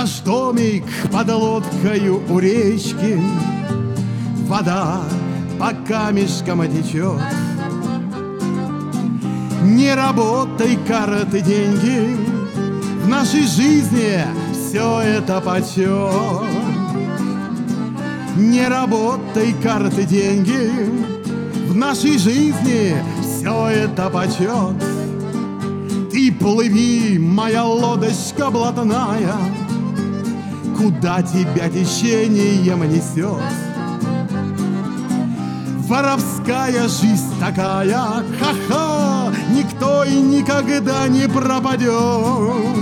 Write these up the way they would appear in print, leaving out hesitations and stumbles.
Наш домик под лодкою у речки, вода по камешкам течет. Не работай, карты, деньги, в нашей жизни все это почет. Не работай, карты, деньги, в нашей жизни все это почет. Ты плыви, моя лодочка блатная, куда тебя течением несет. Воровская жизнь такая, ха-ха, никто и никогда не пропадет.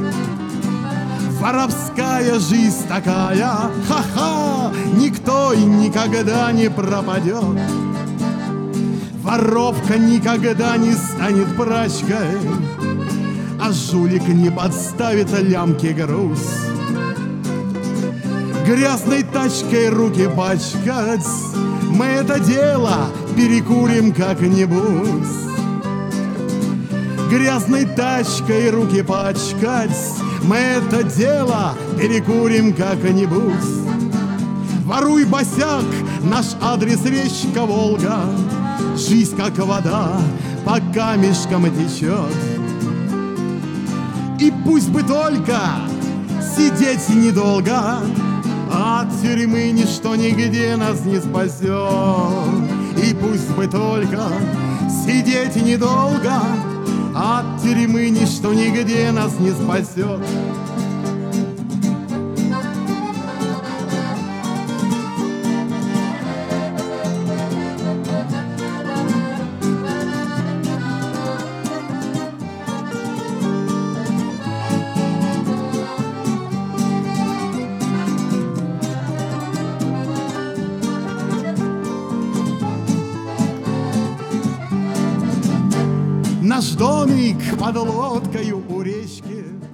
Воровская жизнь такая, ха-ха, никто и никогда не пропадет. Воровка никогда не станет прачкой, а жулик не подставит лямки груз. Грязной тачкой руки пачкать, мы это дело перекурим как-нибудь. Грязной тачкой руки пачкать, мы это дело перекурим как-нибудь. Воруй, босяк, наш адрес речка Волга, жизнь как вода по камешкам течет. И пусть бы только сидеть недолго, от тюрьмы ничто нигде нас не спасет. И пусть бы только сидеть недолго, от тюрьмы ничто нигде нас не спасет. Наш домик под лодкою у речки,